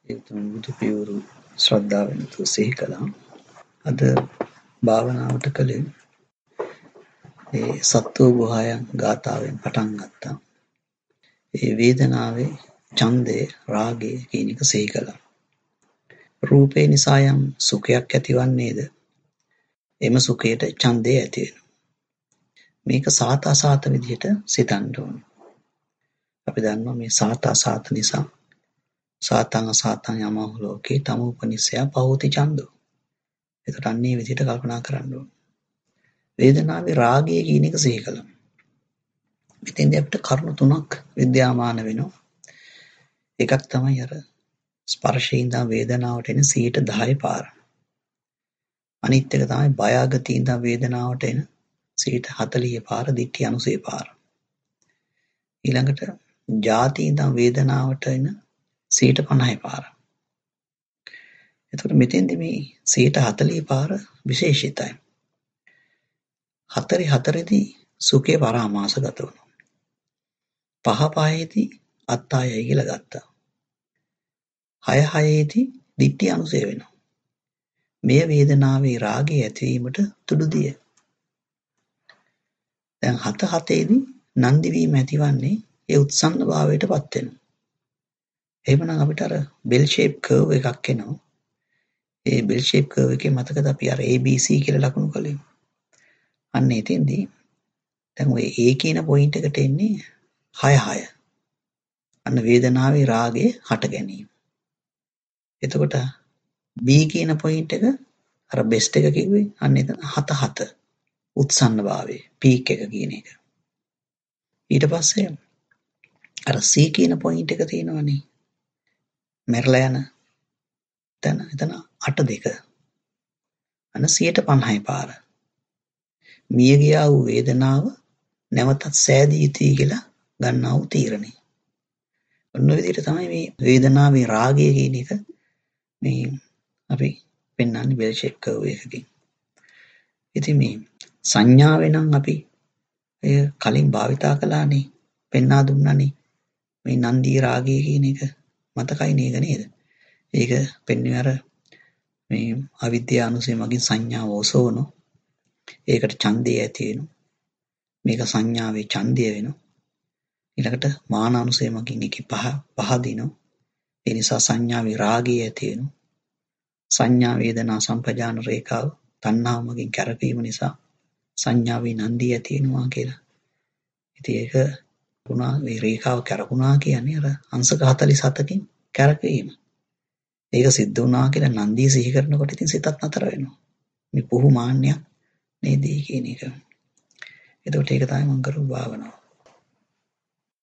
බුදු පියවරු ශ්‍රද්ධාවෙන් සිහි කළා. අද භාවනාවට කලින් ඒ සත්වෝ ගුහායන් ගාථාවෙන් පටන් ගත්තා. ඒ වේදනාවේ ඡන්දය රාගය කියන එක සිහි කළා. රූපේ නිසා යම් සුඛයක් ඇතිවන්නේද එම සුඛයට ඡන්දය ඇති වෙනවා. මේක සාත අසාත විදිහට සිතන්න ඕනේ. අපි දන්නවා මේ සාත අසාත නිසා සාතං අසාතං යමෝ ලෝකේ තමුපනිස්සය පහෝති ඡන්தோ. ඒකට අන්නේ විදිහට කල්පනා කරන්න ඕනේ. වේදනාවේ රාගය කියන එක සිහි කළා. මෙතෙන්දී අපිට කරුණු තුනක් විද්‍යාමාන වෙනවා. එකක් තමයි අර ස්පර්ශයෙන් ඉඳන් වේදනාවට එන 10% පාර. අනිත් එක තමයි බය ආගතිය ඉඳන් වේදනාවට එන 40% පාර, දිට්ඨි අනුසය පාර. ඊළඟට ජාති ඉඳන් වේදනාවට එන 50% පාර. එතකොට මෙතෙන්දී මේ 40% පාර විශේෂිතයි. 4දී සුඛේ පරාමාසගත වෙනවා. 5දී අත්තායයි කියලා ගත්තා. 6දී දිට්ඨි අනුසය වෙනවා. මේ වේදනාවේ රාගය ඇතිවීමට තුඩුදිය. දැන් 7දී නන්දි වීම ඇතිවන්නේ ඒ උත්සන්න භාවයටපත් වෙනවා. එහෙමනම් අපිට අර බෙල් ෂේප් කර්ව් එකක් එනවා. ඒ බෙල් ෂේප් කර්ව් එකේ මතකද අපි අර ABC කියලා ලකුණු කළේ. අන්න එතෙන්දී දැන් ඔය A කියන පොයින්ට් එකට එන්නේ 6. අන්න වේදනාවේ රාගය හට ගැනීම. එතකොට B කියන පොයින්ට් එක අර බෙස්ට් එක කිව්වේ අන්න එතන 7 උත්සන්න භාවයේ පීක් එක කියන එක. ඊට පස්සේ අර C කියන පොයින්ට් එක තියෙනවනේ. මැරලා යන තැන එතන 8 අන්න 50% පාර. මිය ගියා වූ වේදනාව නැවතත් සෑදී යුතුයි කියලා ගන්නා වූ තීරණය. ඔන්න ඔය විදිහට තමයි මේ වේදනාවේ රාගය කියන එක මේ අපි පෙන්වන්නේ බෙල් ෂේප් කර්ව් එකකින්. ඉතින් මේ සංඥාවෙන් නම් අපි එය කලින් භාවිතා කළානේ, පෙන්වා දුන්නානේ. මේ නන්දී රාගය කියන එක මතකයි නේද? ඒක පෙන්වන්නේ අර මේ අවිද්‍යා අනුසය මගින් සංඥාව ඔසවනවා. ඒකට ඡන්දය ඇති වෙනවා. මේක සංඥාවේ ඡන්දය වෙනවා. ඊළඟට මාන අනුසය මගින් එක පහදිනවා. ඒ නිසා සංඥාවේ රාගය ඇති වෙනවා. සංඥා වේදනා සම්පජාන රේඛාව තණ්හාව මගින් කැරපීම නිසා සංඥාවේ නන්දිය ඇති වෙනවා කියලා. ඉතින් ඒක පුණා මේ රේඛාව කැරකුණා කියන්නේ අර අංශක 47කින් කැරකීම. ඒක සිද්ධ වුණා කියලා නන්දිය සිහි කරනකොට ඉතින් සිතත් නතර වෙනවා. මේ පුහු මාන්නයක් නේද කියන එක. එතකොට ඒක තමයි මම කරපු භාවනාව.